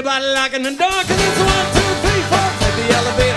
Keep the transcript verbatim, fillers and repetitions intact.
anybody locking the door, 'cause it's one, two, three, four. Take the elevator.